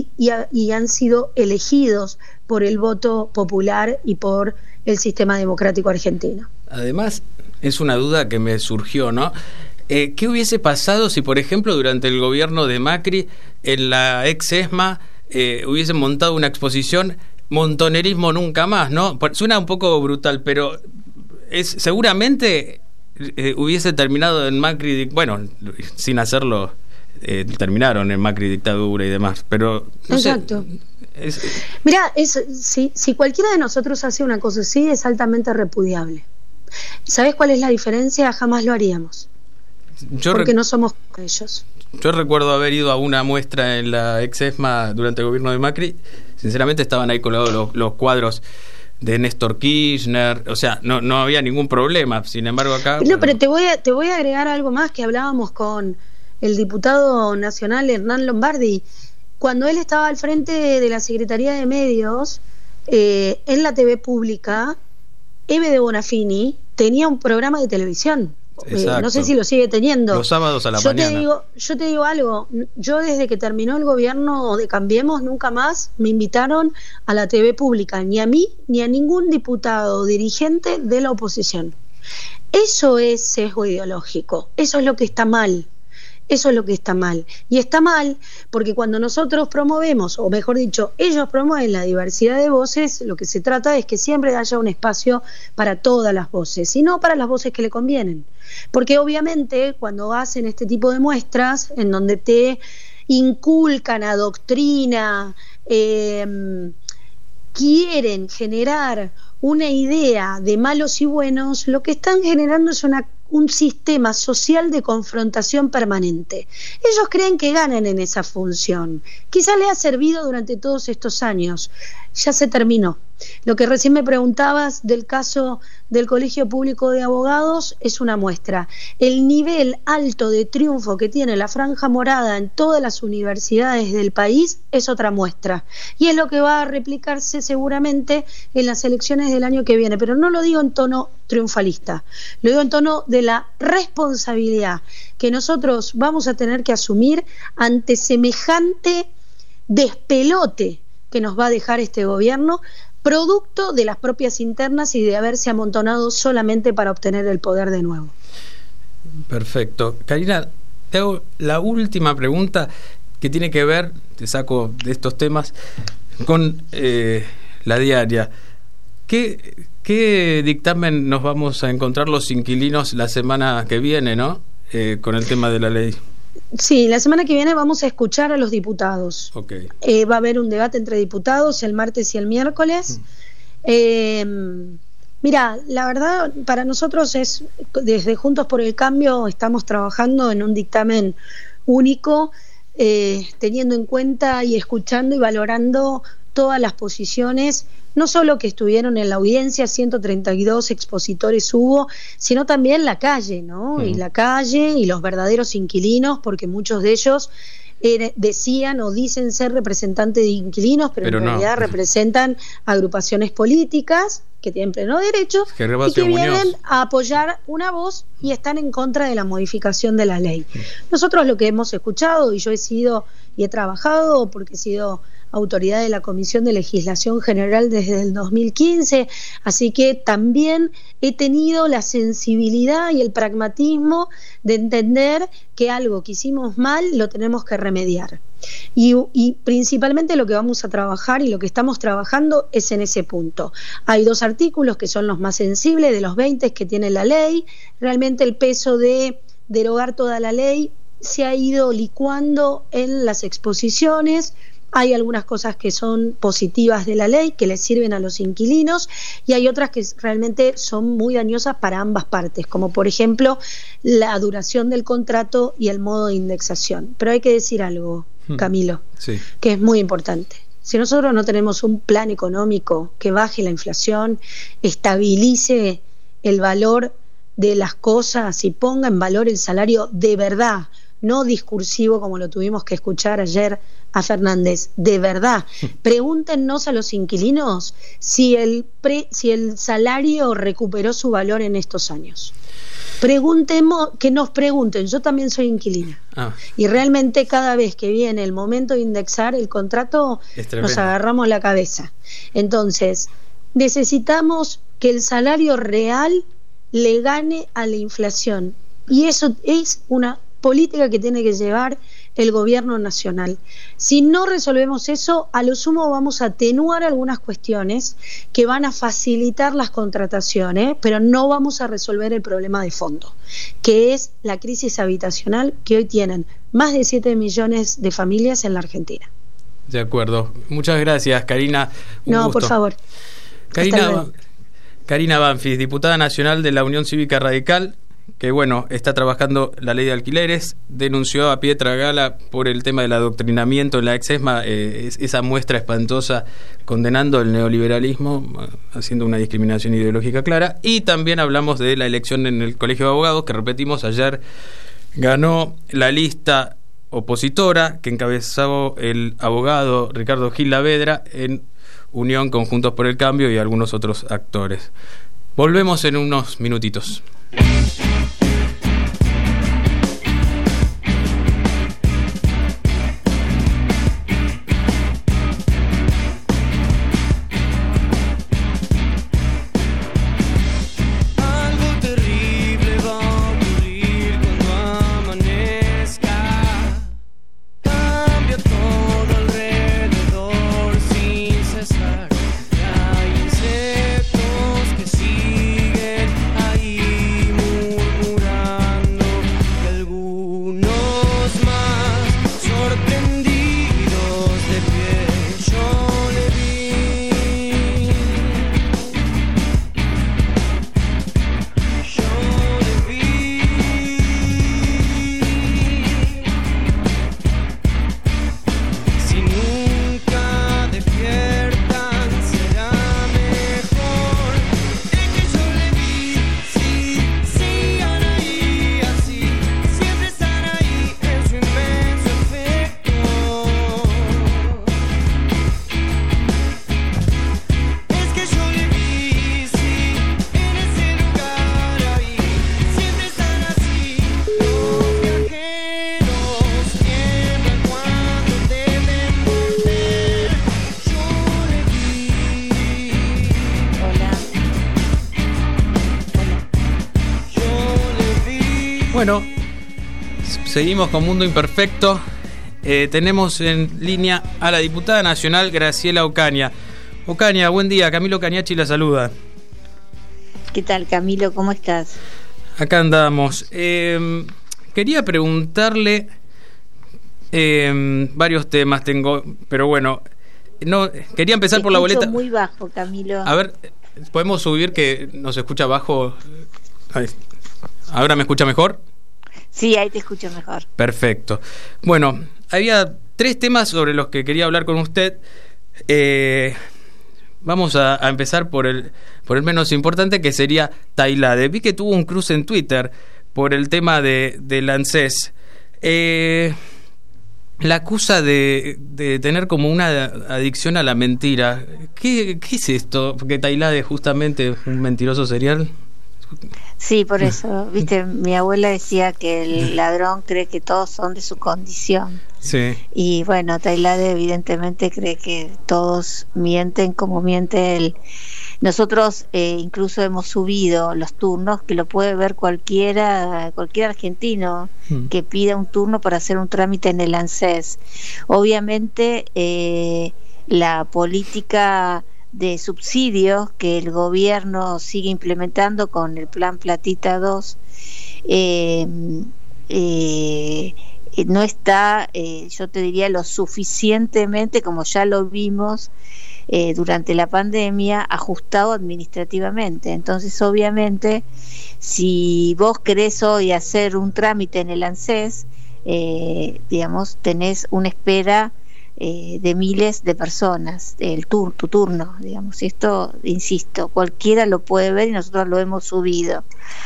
y han sido elegidos por el voto popular y por el sistema democrático argentino. Además, es una duda que me surgió, ¿no? ¿Qué hubiese pasado si, por ejemplo, durante el gobierno de Macri, en la ex ESMA, hubiesen montado una exposición Montonerismo nunca más, ¿no? Suena un poco brutal, pero seguramente hubiese terminado en Macri, bueno, sin hacerlo, terminaron en Macri dictadura y demás, pero no Exacto. Mirá, si cualquiera de nosotros hace una cosa así, es altamente repudiable. ¿Sabes cuál es la diferencia? Jamás lo haríamos. Porque no somos como ellos. Yo recuerdo haber ido a una muestra en la ex ESMA durante el gobierno de Macri. Sinceramente estaban ahí colgados los cuadros de Néstor Kirchner. O sea, no había ningún problema. Sin embargo, acá... No, pero te voy a agregar algo más que hablábamos con el diputado nacional Hernán Lombardi. Cuando él estaba al frente de la Secretaría de Medios, en la TV pública, Eve de Bonafini tenía un programa de televisión. No sé si lo sigue teniendo. Los sábados a la mañana. Yo te digo algo. Yo desde que terminó el gobierno de Cambiemos, nunca más me invitaron a la TV pública, ni a mí ni a ningún diputado o dirigente de la oposición. Eso es sesgo ideológico. Eso es lo que está mal. Eso es lo que está mal. Y está mal porque cuando nosotros promovemos, o mejor dicho, ellos promueven la diversidad de voces, lo que se trata es que siempre haya un espacio para todas las voces, y no para las voces que le convienen. Porque obviamente cuando hacen este tipo de muestras, en donde te inculcan, adoctrina, quieren generar una idea de malos y buenos, lo que están generando es un sistema social de confrontación permanente. Ellos creen que ganan en esa función. Quizá le ha servido durante todos estos años. Ya se terminó. Lo que recién me preguntabas del caso del Colegio Público de Abogados es una muestra. El nivel alto de triunfo que tiene la Franja Morada en todas las universidades del país es otra muestra. Y es lo que va a replicarse seguramente en las elecciones del año que viene. Pero no lo digo en tono triunfalista, lo digo en tono de la responsabilidad que nosotros vamos a tener que asumir ante semejante despelote que nos va a dejar este gobierno, producto de las propias internas y de haberse amontonado solamente para obtener el poder de nuevo. Perfecto. Karina, te hago la última pregunta que tiene que ver, te saco de estos temas, con la diaria. ¿Qué dictamen nos vamos a encontrar los inquilinos la semana que viene, ¿no? Con el tema de la ley. Sí, la semana que viene vamos a escuchar a los diputados. Okay. Va a haber un debate entre diputados el martes y el miércoles. Mira, la verdad, para nosotros es, desde Juntos por el Cambio, estamos trabajando en un dictamen único, teniendo en cuenta y escuchando y valorando todas las posiciones, no solo que estuvieron en la audiencia, 132 expositores hubo, sino también la calle, ¿no? Y la calle y los verdaderos inquilinos, porque muchos de ellos decían o dicen ser representantes de inquilinos, pero en realidad representan agrupaciones políticas que tienen pleno derecho y que vienen a apoyar una voz y están en contra de la modificación de la ley. Nosotros lo que hemos escuchado, y yo he sido y he trabajado porque he sido autoridad de la Comisión de Legislación General desde el 2015, así que también he tenido la sensibilidad y el pragmatismo de entender que algo que hicimos mal lo tenemos que remediar. Y principalmente lo que vamos a trabajar y lo que estamos trabajando es en ese punto. Hay 2 artículos que son los más sensibles de los 20 que tiene la ley. Realmente el peso de derogar toda la ley se ha ido licuando en las exposiciones. Hay algunas cosas que son positivas de la ley, que les sirven a los inquilinos, y hay otras que realmente son muy dañosas para ambas partes, como por ejemplo la duración del contrato y el modo de indexación. Pero hay que decir algo, Camilo, sí, que es muy importante. Si nosotros no tenemos un plan económico que baje la inflación, estabilice el valor de las cosas y ponga en valor el salario de verdad, no discursivo como lo tuvimos que escuchar ayer a Fernández, de verdad. Pregúntenos a los inquilinos si el salario recuperó su valor en estos años. Que nos pregunten, yo también soy inquilina. Y realmente cada vez que viene el momento de indexar el contrato, nos agarramos la cabeza. Entonces, necesitamos que el salario real le gane a la inflación. Y eso es una política que tiene que llevar el gobierno nacional. Si no resolvemos eso, a lo sumo vamos a atenuar algunas cuestiones que van a facilitar las contrataciones, pero no vamos a resolver el problema de fondo, que es la crisis habitacional que hoy tienen más de 7 millones de familias en la Argentina. De acuerdo. Muchas gracias, Karina. Un gusto. Por favor. Karina Banfis, diputada nacional de la Unión Cívica Radical, que está trabajando la ley de alquileres, denunció a Pietra Gala por el tema del adoctrinamiento en la ex-ESMA, esa muestra espantosa condenando el neoliberalismo, haciendo una discriminación ideológica clara, y también hablamos de la elección en el Colegio de Abogados, que repetimos, ayer ganó la lista opositora que encabezó el abogado Ricardo Gil Lavedra en unión con Juntos por el Cambio y algunos otros actores. Volvemos en unos minutitos. Bueno, seguimos con Mundo Imperfecto. Tenemos en línea a la diputada nacional Graciela Ocaña. Ocaña, buen día. Camilo Cañachi la saluda. ¿Qué tal, Camilo? ¿Cómo estás? Acá andamos. Quería preguntarle varios temas tengo, pero bueno, no quería empezar por la boleta. Muy bajo, Camilo. A ver, ¿podemos subir que nos escucha bajo? Ahí. ¿Ahora me escucha mejor? Sí, ahí te escucho mejor. Perfecto. Bueno, había 3 temas sobre los que quería hablar con usted. Vamos a empezar por el menos importante, que sería Tailade. Vi que tuvo un cruce en Twitter por el tema del ANSES. La acusa de tener como una adicción a la mentira. ¿Qué es esto? Porque Tailade es justamente un mentiroso serial. Sí, por eso, viste, mi abuela decía que el ladrón cree que todos son de su condición. Sí. Y bueno, Tailade evidentemente cree que todos mienten como miente él. Nosotros incluso hemos subido los turnos, que lo puede ver cualquier argentino que pida un turno para hacer un trámite en el ANSES. Obviamente la política de subsidios que el gobierno sigue implementando con el Plan Platita 2 no está, yo te diría, lo suficientemente, como ya lo vimos durante la pandemia, ajustado administrativamente. Entonces, obviamente, si vos querés hoy hacer un trámite en el ANSES, digamos, tenés una espera de miles de personas, tu turno, digamos. Y esto, insisto, cualquiera lo puede ver y nosotros lo hemos subido.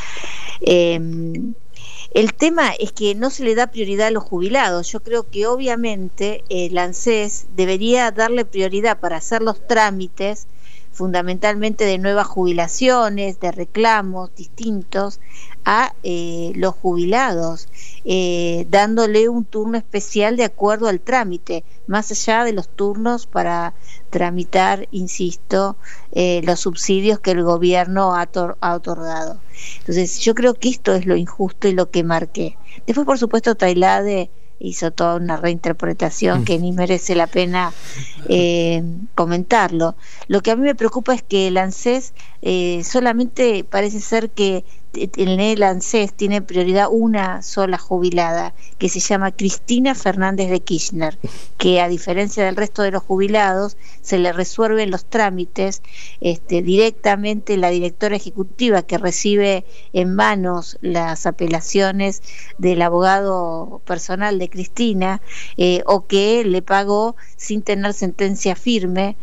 El tema es que no se le da prioridad a los jubilados. Yo creo que obviamente el ANSES debería darle prioridad para hacer los trámites, fundamentalmente de nuevas jubilaciones, de reclamos distintos, a los jubilados, dándole un turno especial de acuerdo al trámite, más allá de los turnos para tramitar, insisto, los subsidios que el gobierno ha otorgado. Entonces yo creo que esto es lo injusto y lo que marqué. Después, por supuesto, Tailade hizo toda una reinterpretación que ni merece la pena comentarlo. Lo que a mí me preocupa es que el ANSES solamente parece ser que en el ANSES tiene prioridad una sola jubilada, que se llama Cristina Fernández de Kirchner, que a diferencia del resto de los jubilados se le resuelven los trámites directamente la directora ejecutiva, que recibe en manos las apelaciones del abogado personal de Cristina, o que le pagó sin tener sentencia firme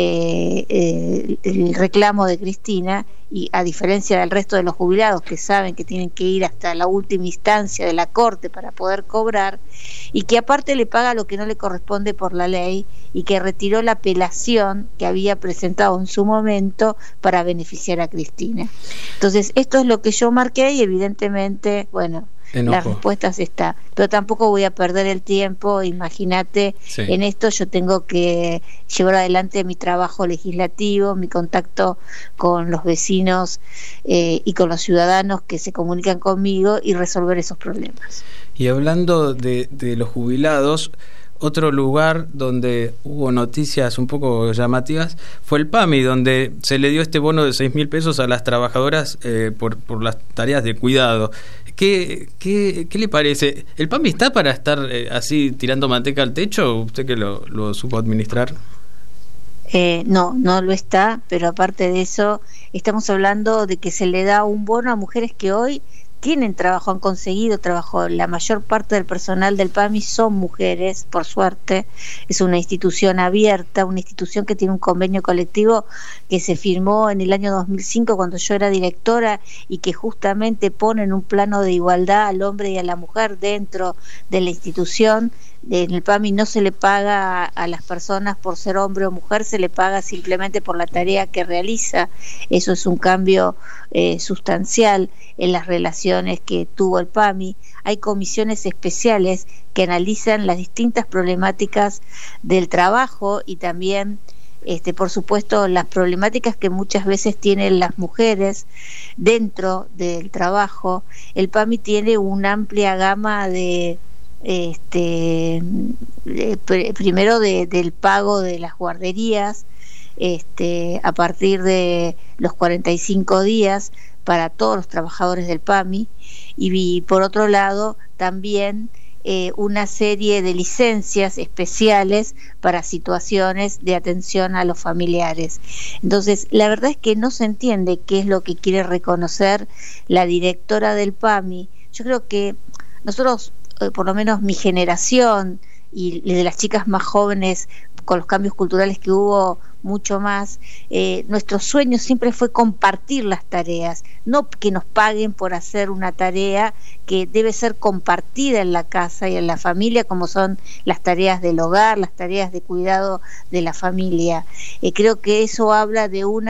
el reclamo de Cristina, y a diferencia del resto de los jubilados que saben que tienen que ir hasta la última instancia de la corte para poder cobrar, y que aparte le paga lo que no le corresponde por la ley, y que retiró la apelación que había presentado en su momento para beneficiar a Cristina. Entonces esto es lo que yo marqué y evidentemente, bueno, las respuestas están, pero tampoco voy a perder el tiempo. Imagínate, en esto yo tengo que llevar adelante mi trabajo legislativo, mi contacto con los vecinos y con los ciudadanos que se comunican conmigo, y resolver esos problemas. Y hablando de los jubilados, otro lugar donde hubo noticias un poco llamativas fue el PAMI, donde se le dio este bono de 6.000 pesos a las trabajadoras por las tareas de cuidado. ¿Qué le parece? ¿El PAMI está para estar así tirando manteca al techo? ¿Usted que lo supo administrar? No lo está, pero aparte de eso, estamos hablando de que se le da un bono a mujeres que hoy tienen trabajo, han conseguido trabajo. La mayor parte del personal del PAMI son mujeres, por suerte. Es una institución abierta, una institución que tiene un convenio colectivo que se firmó en el año 2005 cuando yo era directora, y que justamente pone en un plano de igualdad al hombre y a la mujer dentro de la institución. En el PAMI no se le paga a las personas por ser hombre o mujer, se le paga simplemente por la tarea que realiza. Eso es un cambio sustancial en las relaciones que tuvo el PAMI. Hay comisiones especiales que analizan las distintas problemáticas del trabajo, y también por supuesto las problemáticas que muchas veces tienen las mujeres dentro del trabajo. El PAMI tiene una amplia gama de primero del pago de las guarderías a partir de los 45 días para todos los trabajadores del PAMI, y por otro lado también una serie de licencias especiales para situaciones de atención a los familiares. Entonces, la verdad es que no se entiende qué es lo que quiere reconocer la directora del PAMI. Yo creo que nosotros, por lo menos mi generación y de las chicas más jóvenes, con los cambios culturales que hubo, mucho más, nuestro sueño siempre fue compartir las tareas, no que nos paguen por hacer una tarea que debe ser compartida en la casa y en la familia, como son las tareas del hogar, las tareas de cuidado de la familia. Creo que eso habla de una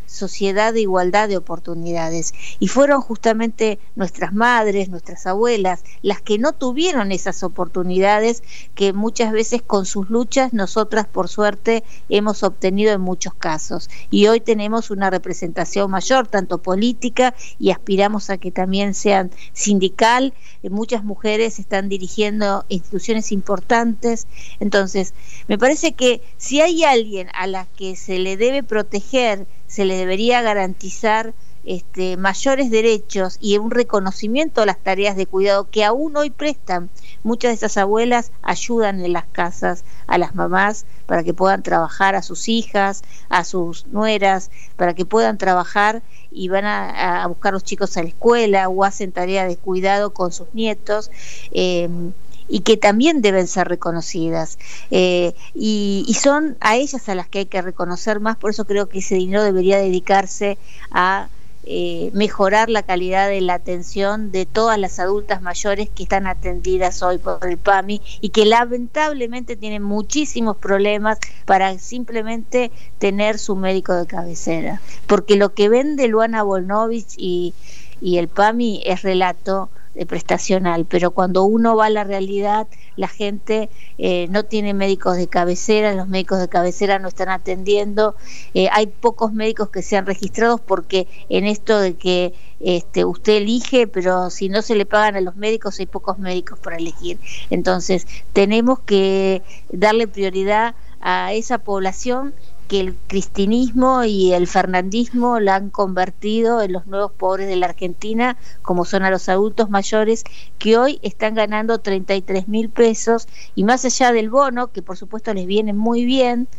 sociedad de igualdad de oportunidades. Y fueron justamente nuestras madres, nuestras abuelas, las que no tuvieron esas oportunidades que muchas veces con sus luchas nosotras por suerte hemos obtenido en muchos casos. Y hoy tenemos una representación mayor, tanto política, y aspiramos a que también sean sindical. Muchas mujeres están dirigiendo instituciones importantes. Entonces, me parece que si hay alguien a la que se le debe proteger, se le debería garantizar mayores derechos y un reconocimiento a las tareas de cuidado que aún hoy prestan. Muchas de esas abuelas ayudan en las casas a las mamás para que puedan trabajar, a sus hijas, a sus nueras, para que puedan trabajar y van a buscar los chicos a la escuela o hacen tareas de cuidado con sus nietos. Y que también deben ser reconocidas, y son a ellas a las que hay que reconocer más. Por eso creo que ese dinero debería dedicarse a mejorar la calidad de la atención de todas las adultas mayores que están atendidas hoy por el PAMI y que lamentablemente tienen muchísimos problemas para simplemente tener su médico de cabecera, porque lo que vende Luana Volnovich y el PAMI es relato prestacional, pero cuando uno va a la realidad, la gente no tiene médicos de cabecera, los médicos de cabecera no están atendiendo, hay pocos médicos que sean registrados, porque en esto de que usted elige, pero si no se le pagan a los médicos, hay pocos médicos para elegir. Entonces tenemos que darle prioridad a esa población que el cristinismo y el fernandismo la han convertido en los nuevos pobres de la Argentina, como son a los adultos mayores, que hoy están ganando 33.000 pesos, y más allá del bono, que por supuesto les viene muy bien,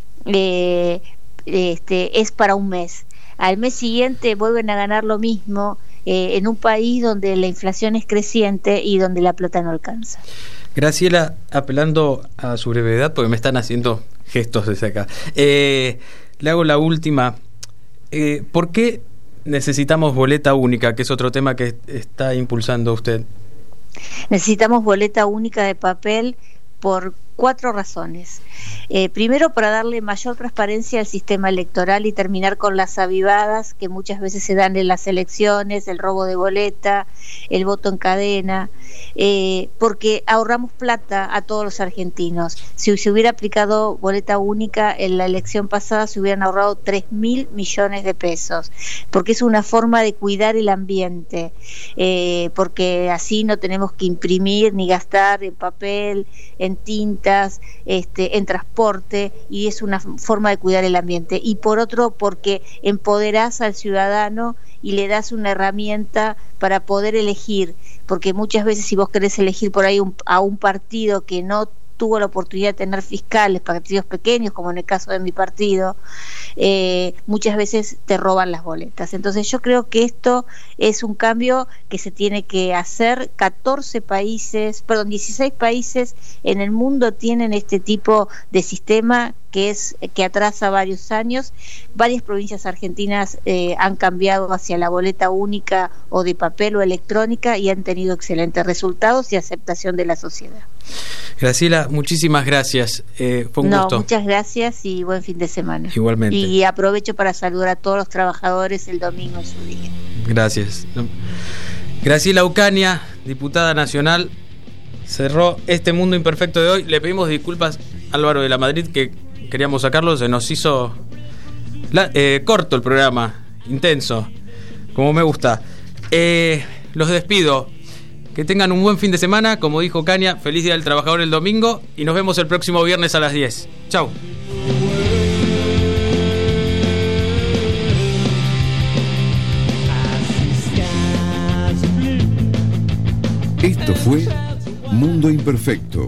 es para un mes. Al mes siguiente vuelven a ganar lo mismo, en un país donde la inflación es creciente y donde la plata no alcanza. Graciela, apelando a su brevedad, porque me están haciendo gestos desde acá, le hago la última. ¿Por qué necesitamos boleta única, que es otro tema que está impulsando usted? Necesitamos boleta única de papel por 4 razones. Primero, para darle mayor transparencia al sistema electoral y terminar con las avivadas que muchas veces se dan en las elecciones, el robo de boleta, el voto en cadena, porque ahorramos plata a todos los argentinos. Si se hubiera aplicado boleta única en la elección pasada, se hubieran ahorrado 3.000 millones de pesos, porque es una forma de cuidar el ambiente, porque así no tenemos que imprimir ni gastar en papel, en tinta, en transporte, y es una forma de cuidar el ambiente. Y por otro, porque empoderás al ciudadano y le das una herramienta para poder elegir, porque muchas veces si vos querés elegir por ahí a un partido que no tuvo la oportunidad de tener fiscales, partidos pequeños, como en el caso de mi partido, muchas veces te roban las boletas. Entonces yo creo que esto es un cambio que se tiene que hacer. 16 países en el mundo tienen este tipo de sistema que atrasa varios años. Varias provincias argentinas han cambiado hacia la boleta única o de papel o electrónica y han tenido excelentes resultados y aceptación de la sociedad. Graciela, muchísimas gracias. Fue un gusto. Muchas gracias y buen fin de semana. Igualmente. Y aprovecho para saludar a todos los trabajadores el domingo en su día. Gracias. Graciela Ocaña, diputada nacional, cerró este Mundo Imperfecto de hoy. Le pedimos disculpas a Álvaro de la Madrid, que queríamos sacarlo, se nos hizo corto el programa, intenso, como me gusta. Los despido. Que tengan un buen fin de semana, como dijo Ocaña, feliz Día del Trabajador el domingo, y nos vemos el próximo viernes a las 10. Chau. Esto fue Mundo Imperfecto.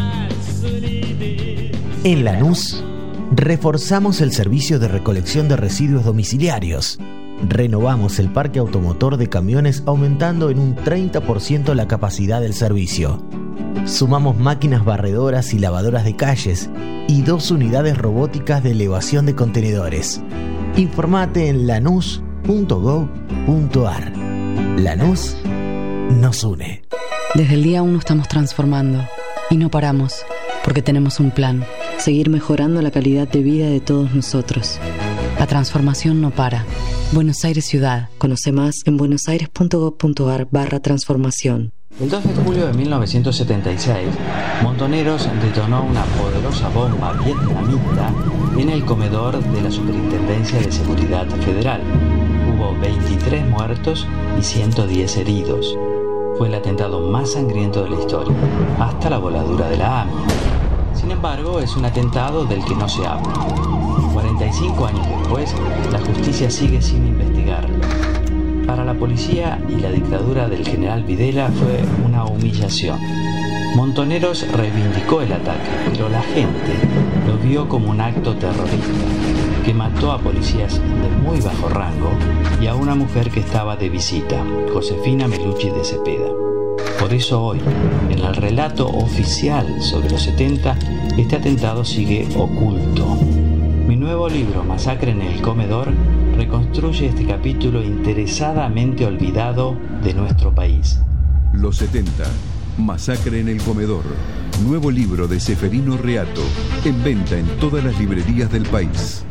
En Lanús, reforzamos el servicio de recolección de residuos domiciliarios. Renovamos el parque automotor de camiones, aumentando en un 30% la capacidad del servicio. Sumamos máquinas barredoras y lavadoras de calles y 2 unidades robóticas de elevación de contenedores. Informate en lanús.gov.ar. Lanús nos une. Desde el día 1 estamos transformando y no paramos, porque tenemos un plan: seguir mejorando la calidad de vida de todos nosotros. La transformación no para. Buenos Aires Ciudad. Conoce más en buenosaires.gov.ar/transformación. El 2 de julio de 1976, Montoneros detonó una poderosa bomba vietnamita en el comedor de la Superintendencia de Seguridad Federal. Hubo 23 muertos y 110 heridos. Fue el atentado más sangriento de la historia, hasta la voladura de la AMIA. Sin embargo, es un atentado del que no se habla. 45 años después, la justicia sigue sin investigarlo. Para la policía y la dictadura del general Videla fue una humillación. Montoneros reivindicó el ataque, pero la gente lo vio como un acto terrorista que mató a policías de muy bajo rango y a una mujer que estaba de visita, Josefina Melucci de Cepeda. Por eso hoy, en el relato oficial sobre los 70, este atentado sigue oculto. Mi nuevo libro, Masacre en el Comedor, reconstruye este capítulo interesadamente olvidado de nuestro país. Los 70. Masacre en el Comedor. Nuevo libro de Seferino Reato. En venta en todas las librerías del país.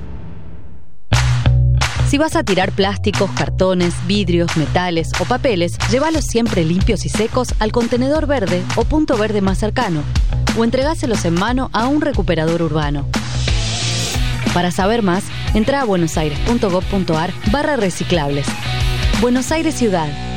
Si vas a tirar plásticos, cartones, vidrios, metales o papeles, llévalos siempre limpios y secos al contenedor verde o punto verde más cercano, o entregáselos en mano a un recuperador urbano. Para saber más, entra a buenosaires.gov.ar/reciclables. Buenos Aires Ciudad.